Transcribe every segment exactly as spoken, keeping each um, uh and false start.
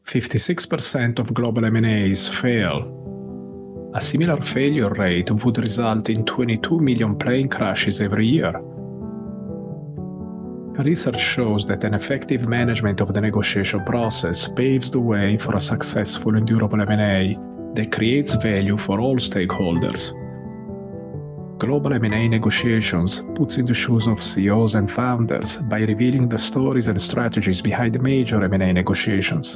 fifty-six percent of global M and As fail. A similar failure rate would result in twenty-two million plane crashes every year. Research shows that an effective management of the negotiation process paves the way for a successful and durable M and A that creates value for all stakeholders. Global M and A negotiations puts in the shoes of C E Os and founders by revealing the stories and strategies behind major M and A negotiations.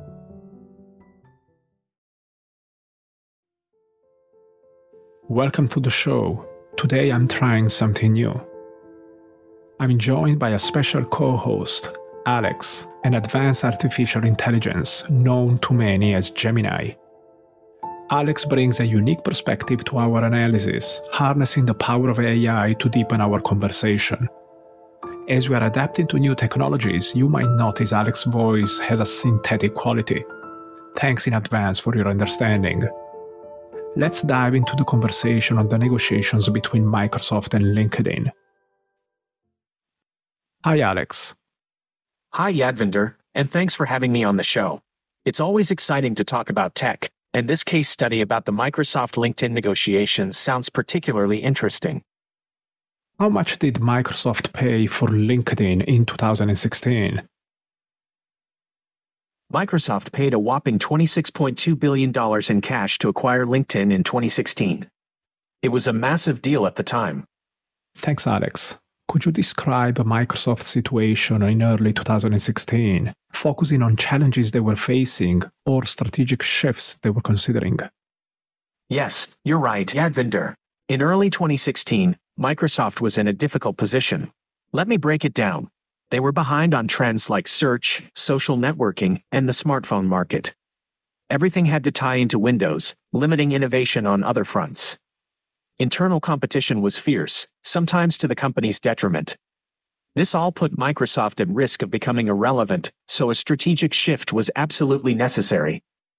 Welcome to the show. Today I'm trying something new. I'm joined by a special co-host, Alex, an advanced artificial intelligence known to many as Gemini. Alex brings a unique perspective to our analysis, harnessing the power of A I to deepen our conversation. As we are adapting to new technologies, you might notice Alex's voice has a synthetic quality. Thanks in advance for your understanding. Let's dive into the conversation on the negotiations between Microsoft and LinkedIn. Hi, Alex. Hi, Yadvinder, and thanks for having me on the show. It's always exciting to talk about tech, and this case study about the Microsoft LinkedIn negotiations sounds particularly interesting. How much did Microsoft pay for LinkedIn in two thousand sixteen? Microsoft paid a whopping twenty-six point two billion dollars in cash to acquire LinkedIn in twenty sixteen. It was a massive deal at the time. Thanks, Alex. Could you describe Microsoft's situation in early two thousand sixteen, focusing on challenges they were facing or strategic shifts they were considering? Yes, you're right, Yadvinder. In early twenty sixteen, Microsoft was in a difficult position. Let me break it down. They were behind on trends like search, social networking, and the smartphone market. Everything had to tie into Windows, limiting innovation on other fronts. Internal competition was fierce, sometimes to the company's detriment. This all put Microsoft at risk of becoming irrelevant, so a strategic shift was absolutely necessary.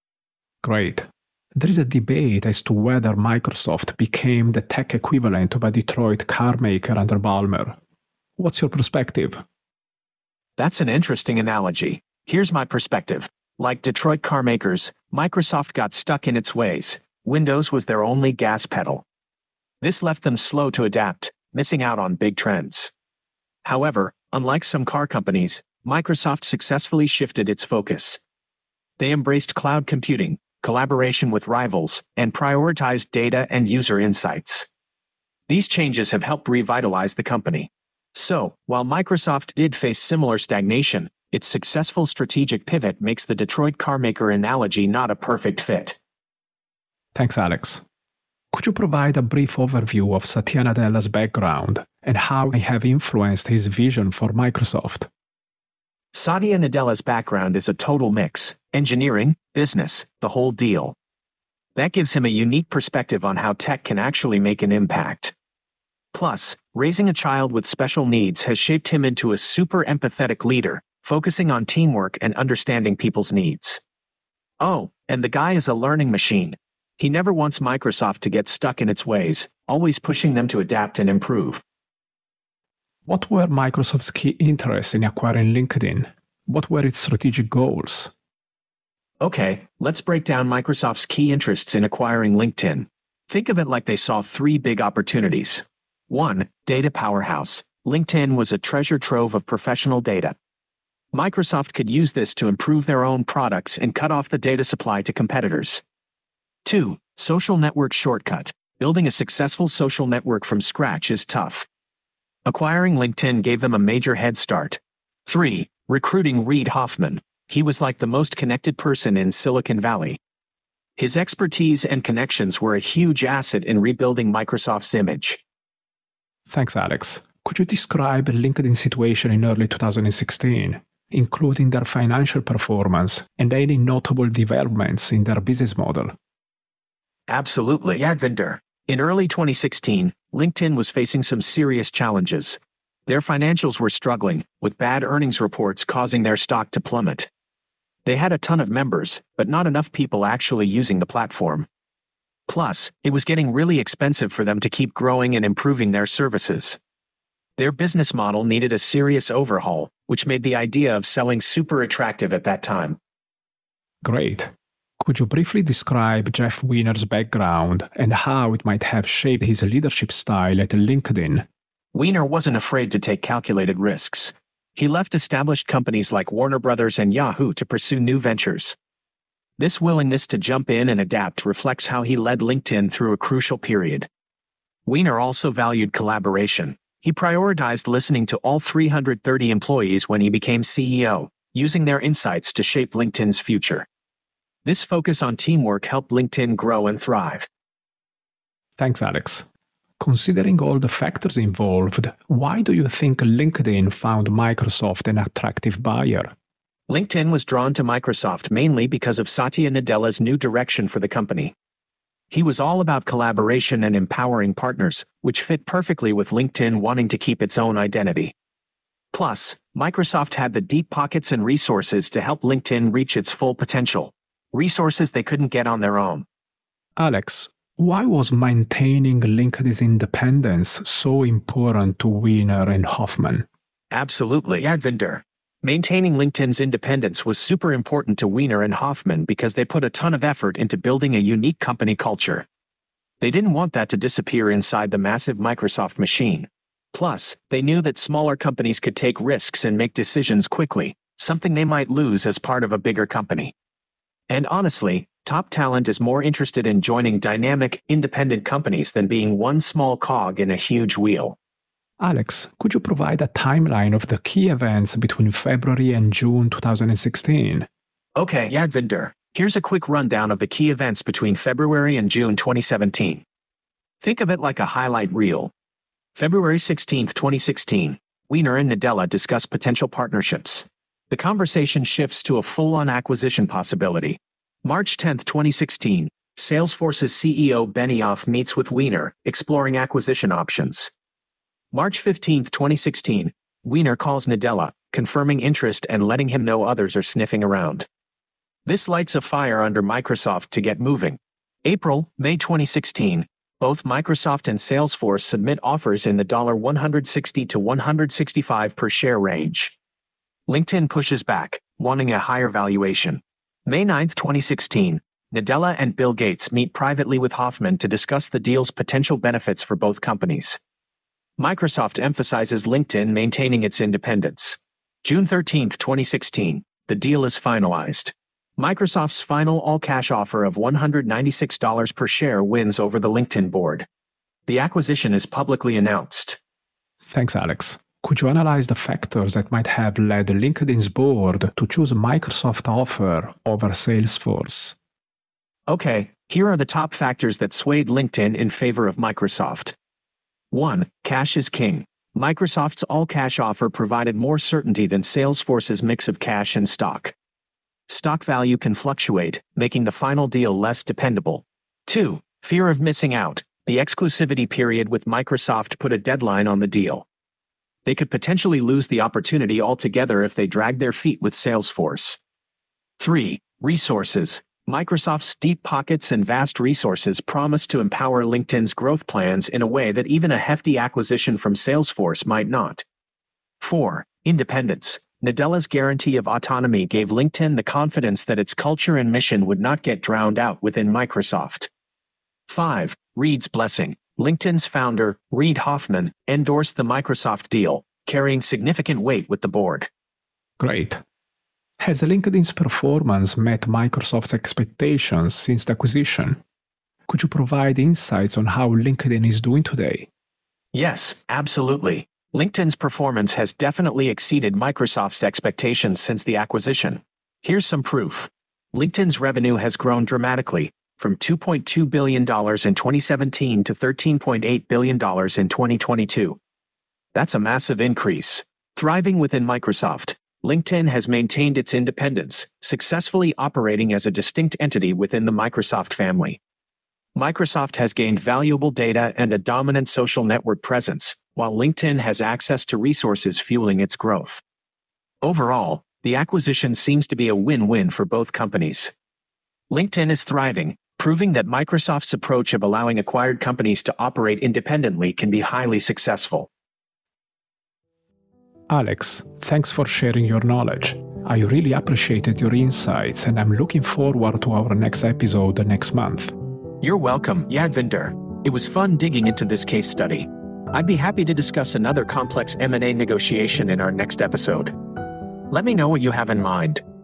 Great. There is a debate as to whether Microsoft became the tech equivalent of a Detroit car maker under Ballmer. What's your perspective? That's an interesting analogy. Here's my perspective. Like Detroit car makers, Microsoft got stuck in its ways. Windows was their only gas pedal. This left them slow to adapt, missing out on big trends. However, unlike some car companies, Microsoft successfully shifted its focus. They embraced cloud computing, collaboration with rivals, and prioritized data and user insights. These changes have helped revitalize the company. So, while Microsoft did face similar stagnation, its successful strategic pivot makes the Detroit carmaker analogy not a perfect fit. Thanks, Alex. Could you provide a brief overview of Satya Nadella's background and how he have influenced his vision for Microsoft? Satya Nadella's background is a total mix: engineering, business, the whole deal. That gives him a unique perspective on how tech can actually make an impact. Plus, raising a child with special needs has shaped him into a super empathetic leader, focusing on teamwork and understanding people's needs. Oh, and the guy is a learning machine. He never wants Microsoft to get stuck in its ways, always pushing them to adapt and improve. What were Microsoft's key interests in acquiring LinkedIn? What were its strategic goals? Okay, let's break down Microsoft's key interests in acquiring LinkedIn. Think of it like they saw three big opportunities. One, data powerhouse. LinkedIn was a treasure trove of professional data. Microsoft could use this to improve their own products and cut off the data supply to competitors. Two, social network shortcut. Building a successful social network from scratch is tough. Acquiring LinkedIn gave them a major head start. Three, recruiting Reid Hoffman. He was like the most connected person in Silicon Valley. His expertise and connections were a huge asset in rebuilding Microsoft's image. Thanks, Alex. Could you describe LinkedIn's situation in early two thousand sixteen, including their financial performance and any notable developments in their business model? Absolutely, Yadvinder. In early twenty sixteen, LinkedIn was facing some serious challenges. Their financials were struggling, with bad earnings reports causing their stock to plummet. They had a ton of members, but not enough people actually using the platform. Plus, it was getting really expensive for them to keep growing and improving their services. Their business model needed a serious overhaul, which made the idea of selling super attractive at that time. Great. Could you briefly describe Jeff Weiner's background and how it might have shaped his leadership style at LinkedIn? Weiner wasn't afraid to take calculated risks. He left established companies like Warner Brothers and Yahoo to pursue new ventures. This willingness to jump in and adapt reflects how he led LinkedIn through a crucial period. Weiner also valued collaboration. He prioritized listening to all three hundred thirty employees when he became C E O, using their insights to shape LinkedIn's future. This focus on teamwork helped LinkedIn grow and thrive. Thanks, Alex. Considering all the factors involved, why do you think LinkedIn found Microsoft an attractive buyer? LinkedIn was drawn to Microsoft mainly because of Satya Nadella's new direction for the company. He was all about collaboration and empowering partners, which fit perfectly with LinkedIn wanting to keep its own identity. Plus, Microsoft had the deep pockets and resources to help LinkedIn reach its full potential, resources they couldn't get on their own. Alex, why was maintaining LinkedIn's independence so important to Weiner and Hoffman? Absolutely, Advinder. Maintaining LinkedIn's independence was super important to Weiner and Hoffman because they put a ton of effort into building a unique company culture. They didn't want that to disappear inside the massive Microsoft machine. Plus, they knew that smaller companies could take risks and make decisions quickly, something they might lose as part of a bigger company. And honestly, top talent is more interested in joining dynamic, independent companies than being one small cog in a huge wheel. Alex, could you provide a timeline of the key events between February and June twenty sixteen? Okay, Yadvinder. Here's a quick rundown of the key events between February and June twenty seventeen. Think of it like a highlight reel. February sixteenth, twenty sixteen, Weiner and Nadella discuss potential partnerships. The conversation shifts to a full-on acquisition possibility. March tenth, twenty sixteen, Salesforce's C E O Benioff meets with Weiner, exploring acquisition options. March fifteenth, twenty sixteen, Weiner calls Nadella, confirming interest and letting him know others are sniffing around. This lights a fire under Microsoft to get moving. April, May twenty sixteen, both Microsoft and Salesforce submit offers in the one hundred sixty to one hundred sixty-five per share range. LinkedIn pushes back, wanting a higher valuation. May ninth, twenty sixteen, Nadella and Bill Gates meet privately with Hoffman to discuss the deal's potential benefits for both companies. Microsoft emphasizes LinkedIn maintaining its independence. June thirteenth, twenty sixteen, the deal is finalized. Microsoft's final all-cash offer of one hundred ninety-six dollars per share wins over the LinkedIn board. The acquisition is publicly announced. Thanks, Alex. Could you analyze the factors that might have led LinkedIn's board to choose Microsoft offer over Salesforce? Okay, here are the top factors that swayed LinkedIn in favor of Microsoft. one. Cash is king. Microsoft's all-cash offer provided more certainty than Salesforce's mix of cash and stock. Stock value can fluctuate, making the final deal less dependable. two. Fear of missing out. The exclusivity period with Microsoft put a deadline on the deal. They could potentially lose the opportunity altogether if they dragged their feet with Salesforce. three. Resources. Microsoft's deep pockets and vast resources promise to empower LinkedIn's growth plans in a way that even a hefty acquisition from Salesforce might not. four. Independence. Nadella's guarantee of autonomy gave LinkedIn the confidence that its culture and mission would not get drowned out within Microsoft. five. Reed's blessing. LinkedIn's founder, Reid Hoffman, endorsed the Microsoft deal, carrying significant weight with the board. Great. Has LinkedIn's performance met Microsoft's expectations since the acquisition? Could you provide insights on how LinkedIn is doing today? Yes, absolutely. LinkedIn's performance has definitely exceeded Microsoft's expectations since the acquisition. Here's some proof. LinkedIn's revenue has grown dramatically, from two point two billion dollars in twenty seventeen to thirteen point eight billion dollars in twenty twenty-two. That's a massive increase. Thriving within Microsoft, LinkedIn has maintained its independence, successfully operating as a distinct entity within the Microsoft family. Microsoft has gained valuable data and a dominant social network presence, while LinkedIn has access to resources fueling its growth. Overall, the acquisition seems to be a win-win for both companies. LinkedIn is thriving, proving that Microsoft's approach of allowing acquired companies to operate independently can be highly successful. Alex, thanks for sharing your knowledge. I really appreciated your insights, and I'm looking forward to our next episode next month. You're welcome, Yadvinder. It was fun digging into this case study. I'd be happy to discuss another complex M and A negotiation in our next episode. Let me know what you have in mind.